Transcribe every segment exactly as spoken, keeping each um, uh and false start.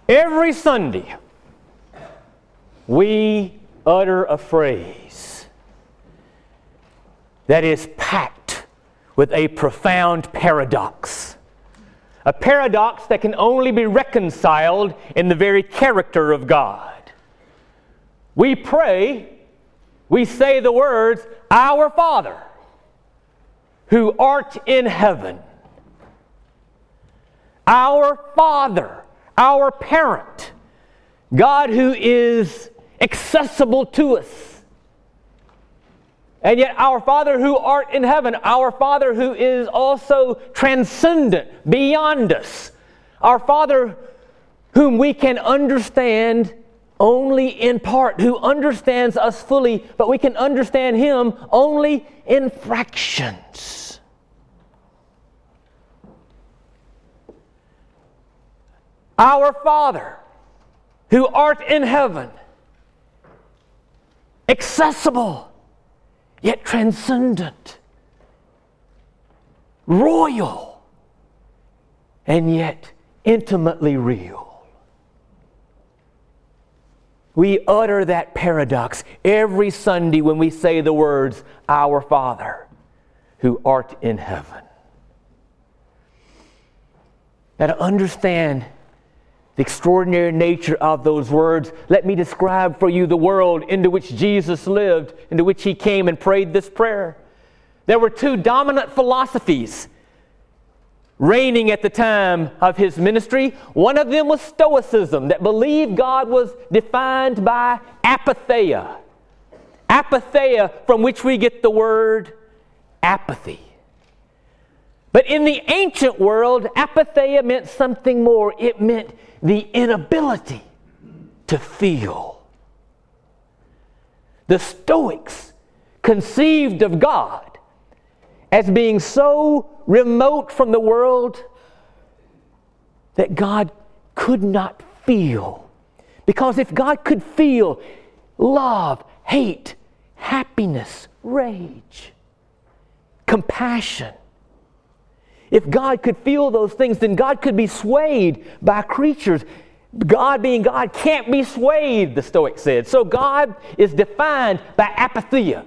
Every Sunday, we utter a phrase that is packed with a profound paradox. A paradox that can only be reconciled in the very character of God. We pray, we say the words, "Our Father, who art in heaven." Our Father, our parent, God who is accessible to us. And yet our Father who art in heaven, our Father who is also transcendent, beyond us. Our Father whom we can understand only in part, who understands us fully, but we can understand Him only in fractions. Our Father who art in heaven, accessible, yet transcendent, royal, and yet intimately real. We utter that paradox every Sunday when we say the words, "Our Father, who art in heaven." Now, to understand the extraordinary nature of those words, let me describe for you the world into which Jesus lived, into which He came and prayed this prayer. There were two dominant philosophies reigning at the time of His ministry. One of them was Stoicism, that believed God was defined by apatheia. Apatheia, from which we get the word apathy. But in the ancient world, apatheia meant something more. It meant the inability to feel. The Stoics conceived of God as being so remote from the world that God could not feel. Because if God could feel love, hate, happiness, rage, compassion, if God could feel those things, then God could be swayed by creatures. God being God can't be swayed, the Stoics said. So God is defined by apatheia.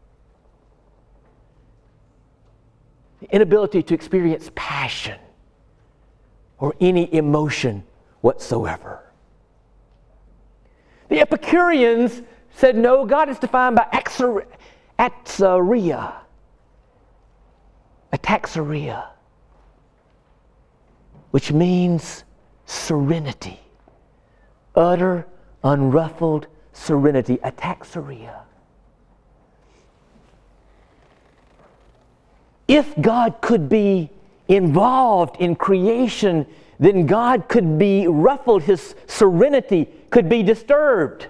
The inability to experience passion or any emotion whatsoever. The Epicureans said, no, God is defined by axor- ataxia. Ataxia. Which means serenity. Utter, unruffled serenity. Ataxia. If God could be involved in creation, then God could be ruffled. His serenity could be disturbed.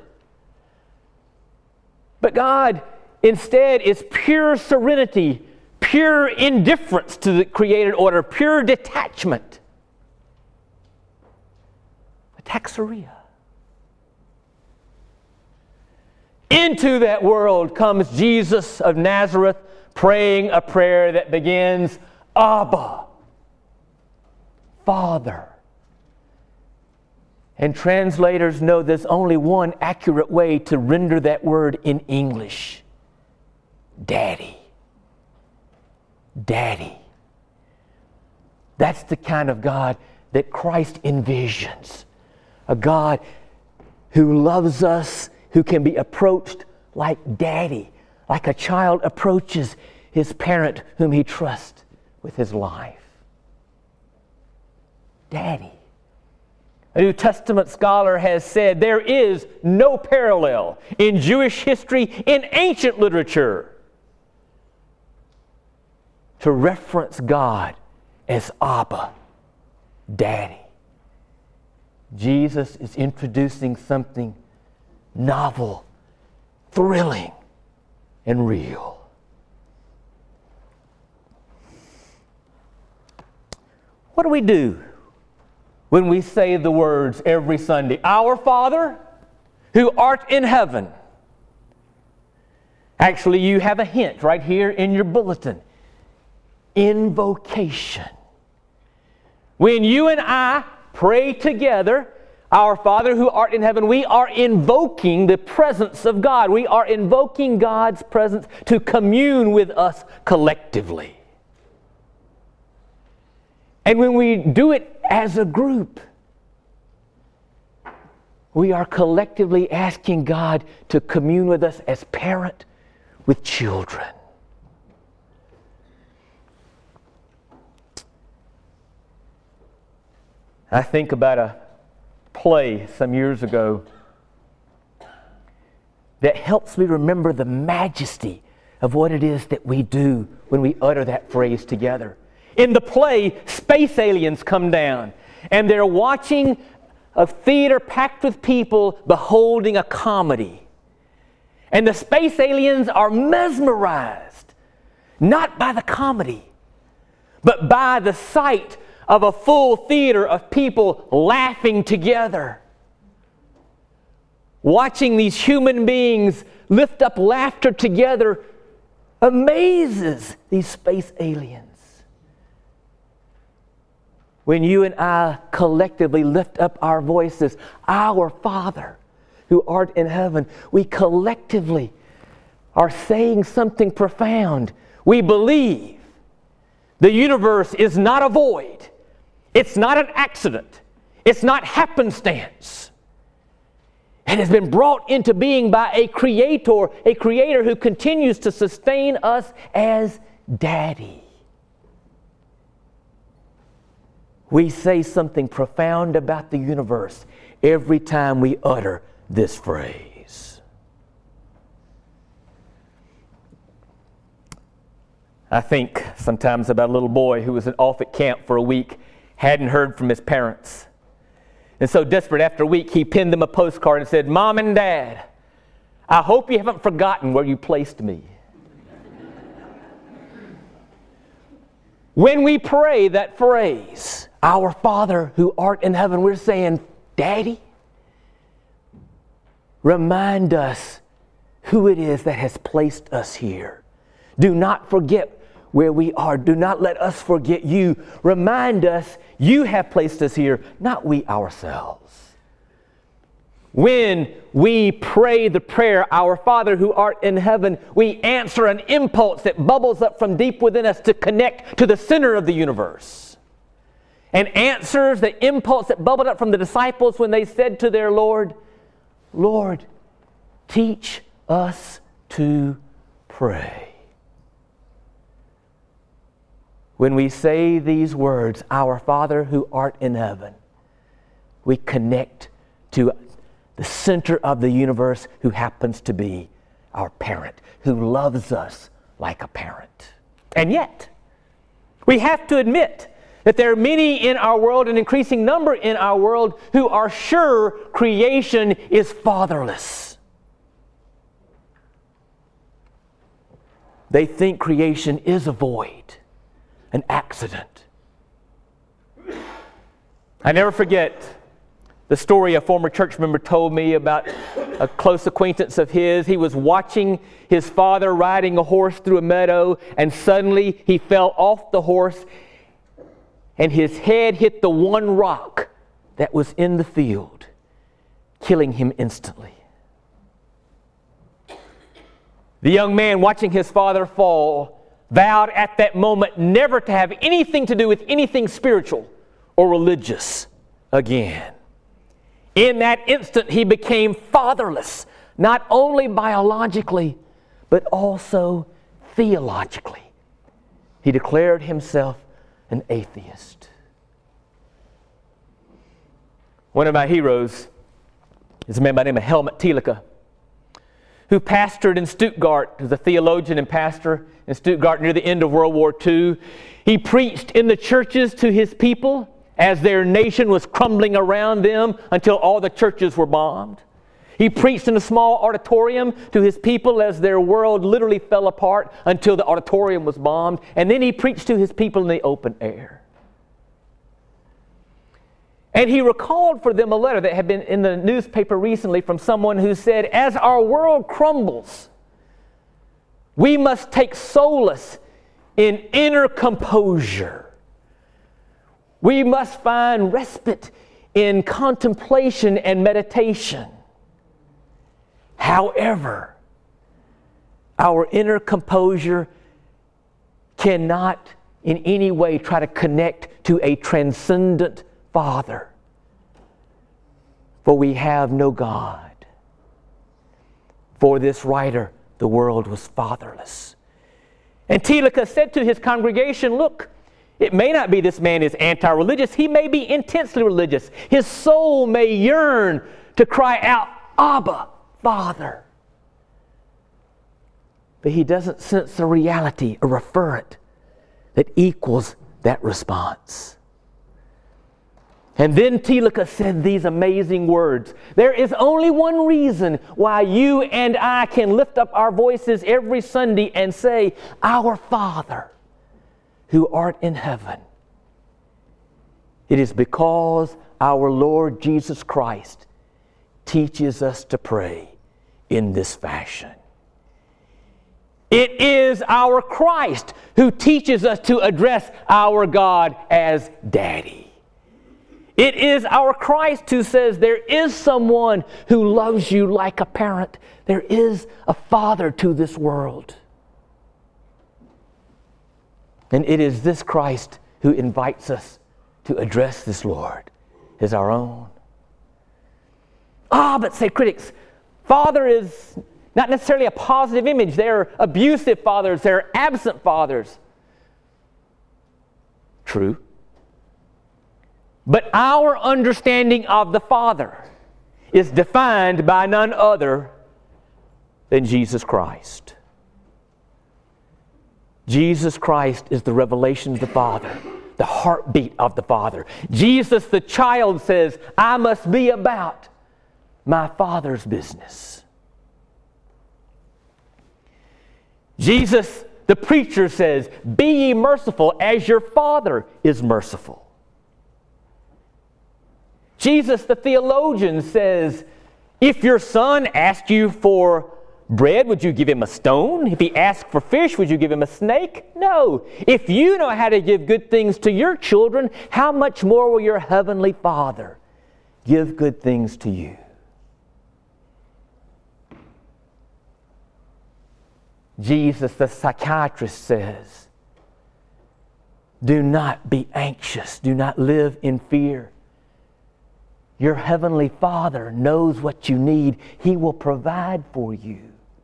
But God instead is pure serenity, pure indifference to the created order, pure detachment. Ataxia. Into that world comes Jesus of Nazareth, praying a prayer that begins, Abba, Father. And translators know there's only one accurate way to render that word in English. Daddy. Daddy. That's the kind of God that Christ envisions. A God who loves us, who can be approached like daddy, like a child approaches his parent whom he trusts with his life. Daddy. A New Testament scholar has said there is no parallel in Jewish history, in ancient literature, to reference God as Abba, Daddy. Jesus is introducing something novel, thrilling, and real. What do we do when we say the words every Sunday? Our Father, who art in heaven. Actually, you have a hint right here in your bulletin. Invocation. When you and I pray together, Our Father who art in heaven, we are invoking the presence of God. We are invoking God's presence to commune with us collectively. And when we do it as a group, we are collectively asking God to commune with us as parent with children. I think about a play some years ago that helps me remember the majesty of what it is that we do when we utter that phrase together. In the play, space aliens come down and they're watching a theater packed with people beholding a comedy. And the space aliens are mesmerized, not by the comedy, but by the sight of a full theater of people laughing together. Watching these human beings lift up laughter together amazes these space aliens. When you and I collectively lift up our voices, our Father who art in heaven, we collectively are saying something profound. We believe the universe is not a void. It's not an accident. It's not happenstance. It has been brought into being by a creator, a creator who continues to sustain us as Daddy. We say something profound about the universe every time we utter this phrase. I think sometimes about a little boy who was off at camp for a week, hadn't heard from his parents. And so desperate, after a week, he pinned them a postcard and said, "Mom and Dad, I hope you haven't forgotten where you placed me." When we pray that phrase, "Our Father who art in heaven," we're saying, "Daddy, remind us who it is that has placed us here. Do not forget where we are. Do not let us forget you. Remind us you have placed us here, not we ourselves." When we pray the prayer, "Our Father who art in heaven," we answer an impulse that bubbles up from deep within us to connect to the center of the universe. And answers the impulse that bubbled up from the disciples when they said to their Lord, "Lord, teach us to pray." When we say these words, "Our Father who art in heaven," we connect to the center of the universe who happens to be our parent, who loves us like a parent. And yet, we have to admit that there are many in our world, an increasing number in our world, who are sure creation is fatherless. They think creation is a void, an accident. I never forget the story a former church member told me about a close acquaintance of his. He was watching his father riding a horse through a meadow, and suddenly he fell off the horse and his head hit the one rock that was in the field, killing him instantly. The young man, watching his father fall, vowed at that moment never to have anything to do with anything spiritual or religious again. In that instant, he became fatherless, not only biologically, but also theologically. He declared himself an atheist. One of my heroes is a man by the name of Helmut Thielicke, who pastored in Stuttgart as a theologian and pastor in Stuttgart near the end of World War Two. He preached in the churches to his people as their nation was crumbling around them until all the churches were bombed. He preached in a small auditorium to his people as their world literally fell apart until the auditorium was bombed. And then he preached to his people in the open air. And he recalled for them a letter that had been in the newspaper recently from someone who said, "As our world crumbles, we must take solace in inner composure. We must find respite in contemplation and meditation. However, our inner composure cannot in any way try to connect to a transcendent Father, for we have no God. For this writer, the world was fatherless. And Telemachus said to his congregation, look, it may not be this man is anti-religious. He may be intensely religious. His soul may yearn to cry out, Abba, Father. But he doesn't sense a reality, a referent that equals that response. And then Telemachus said these amazing words. There is only one reason why you and I can lift up our voices every Sunday and say, Our Father, who art in heaven. It is because our Lord Jesus Christ teaches us to pray in this fashion. It is our Christ who teaches us to address our God as Daddy. It is our Christ who says there is someone who loves you like a parent. There is a Father to this world. And it is this Christ who invites us to address this Lord as our own. Ah, but say critics, Father is not necessarily a positive image. They're abusive fathers. They're absent fathers. True. But our understanding of the Father is defined by none other than Jesus Christ. Jesus Christ is the revelation of the Father, the heartbeat of the Father. Jesus, the child, says, I must be about my Father's business. Jesus, the preacher, says, be ye merciful as your Father is merciful. Jesus, the theologian, says, if your son asked you for bread, would you give him a stone? If he asked for fish, would you give him a snake? No. If you know how to give good things to your children, how much more will your heavenly Father give good things to you? Jesus, the psychiatrist, says, do not be anxious. Do not live in fear. Your heavenly Father knows what you need. He will provide for you.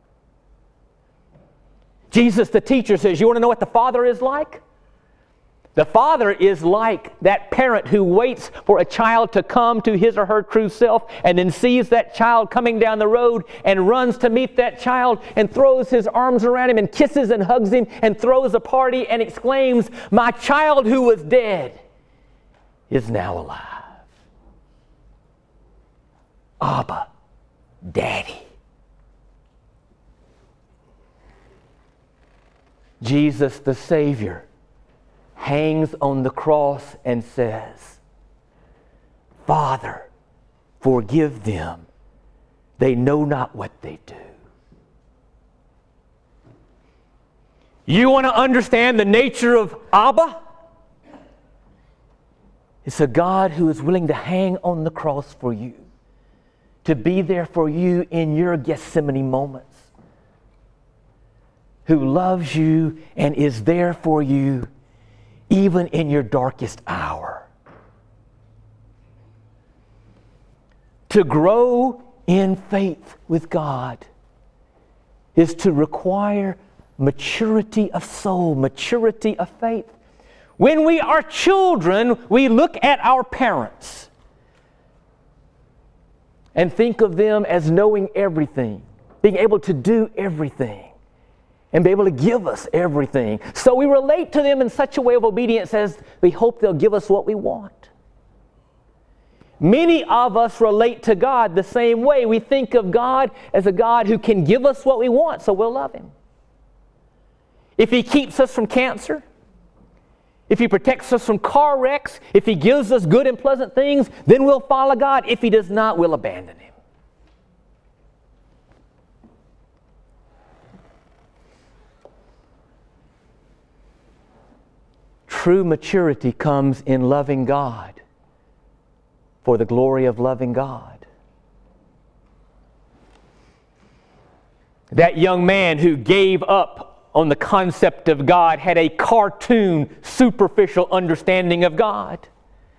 Jesus, the teacher, says, you want to know what the Father is like? The Father is like that parent who waits for a child to come to his or her true self and then sees that child coming down the road and runs to meet that child and throws his arms around him and kisses and hugs him and throws a party and exclaims, my child who was dead is now alive. Abba, Daddy. Jesus, the Savior, hangs on the cross and says, Father, forgive them. They know not what they do. You want to understand the nature of Abba? It's a God who is willing to hang on the cross for you, to be there for you in your Gethsemane moments, who loves you and is there for you even in your darkest hour. To grow in faith with God is to require maturity of soul, maturity of faith. When we are children, we look at our parents and think of them as knowing everything, being able to do everything, and be able to give us everything. So we relate to them in such a way of obedience as we hope they'll give us what we want. Many of us relate to God the same way. We think of God as a God who can give us what we want, so we'll love Him. If He keeps us from cancer, if He protects us from car wrecks, if He gives us good and pleasant things, then we'll follow God. If He does not, we'll abandon Him. True maturity comes in loving God for the glory of loving God. That young man who gave up on the concept of God had a cartoon, superficial understanding of God.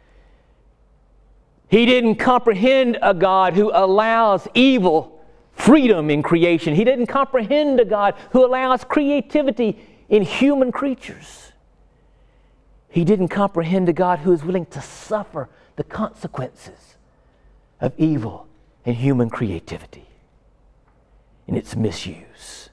He didn't comprehend a God who allows evil freedom in creation. He didn't comprehend a God who allows creativity in human creatures. He didn't comprehend a God who is willing to suffer the consequences of evil and human creativity and its misuse.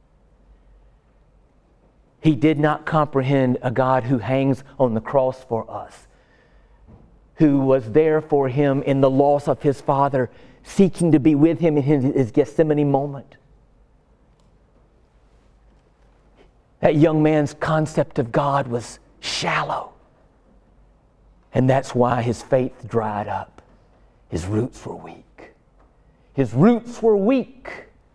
He did not comprehend a God who hangs on the cross for us, who was there for him in the loss of his Father, seeking to be with him in his, his Gethsemane moment. That young man's concept of God was shallow. And that's why his faith dried up. His roots were weak. His roots were weak.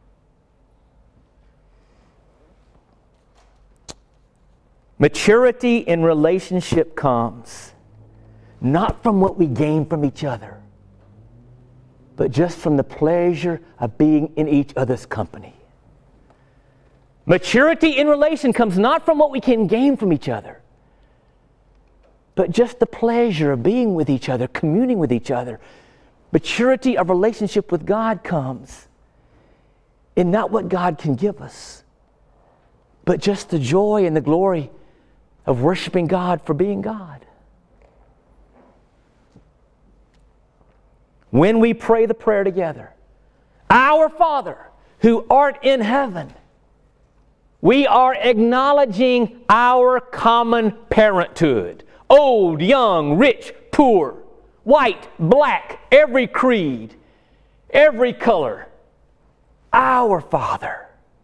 Maturity in relationship comes not from what we gain from each other, but just from the pleasure of being in each other's company. Maturity in relation comes not from what we can gain from each other, but just the pleasure of being with each other, communing with each other. Maturity of relationship with God comes in not what God can give us, but just the joy and the glory of worshiping God for being God. When we pray the prayer together, Our Father who art in heaven, we are acknowledging our common parenthood. Old, young, rich, poor, white, black, every creed, every color. Our Father.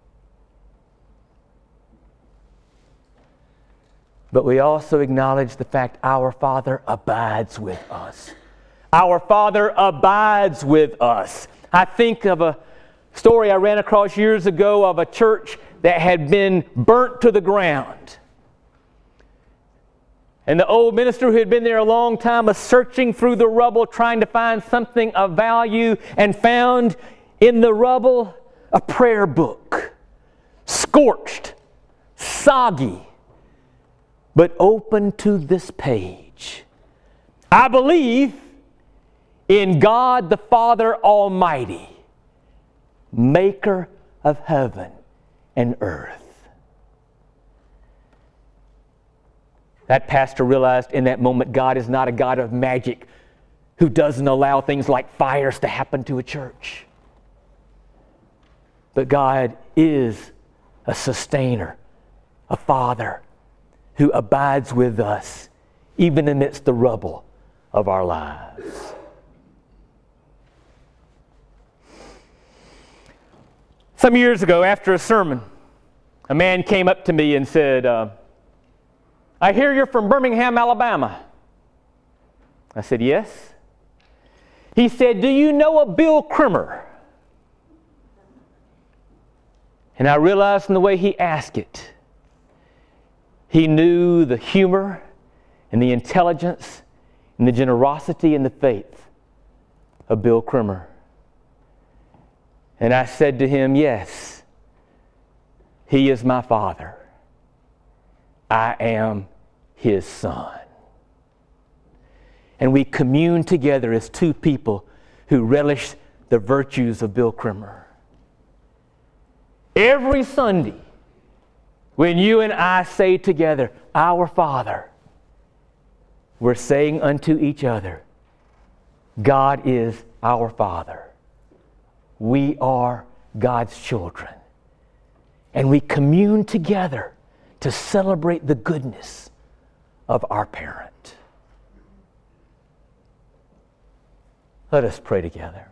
But we also acknowledge the fact our Father abides with us. Our Father abides with us. I think of a story I ran across years ago of a church that had been burnt to the ground. And the old minister who had been there a long time was searching through the rubble trying to find something of value, and found in the rubble a prayer book. Scorched, soggy, but open to this page. I believe in God the Father Almighty, maker of heaven and earth. That pastor realized in that moment God is not a God of magic who doesn't allow things like fires to happen to a church. But God is a sustainer, a Father who abides with us even amidst the rubble of our lives. Some years ago, after a sermon, a man came up to me and said, uh, I hear you're from Birmingham, Alabama. I said, yes. He said, do you know a Bill Crimmer? And I realized from the way he asked it, he knew the humor and the intelligence and the generosity and the faith of Bill Crimmer. And I said to him, yes, he is my father. I am his son. And we commune together as two people who relish the virtues of Bill Crimmer. Every Sunday, when you and I say together, Our Father, we're saying unto each other, God is our Father. We are God's children. And we commune together to celebrate the goodness of our parent. Let us pray together.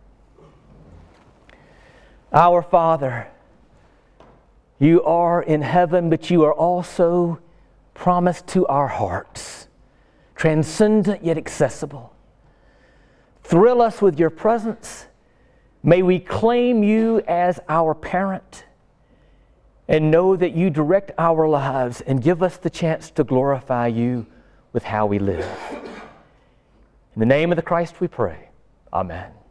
Our Father, you are in heaven, but you are also promised to our hearts, transcendent yet accessible. Thrill us with your presence. May we claim you as our parent and know that you direct our lives and give us the chance to glorify you with how we live. In the name of the Christ we pray. Amen.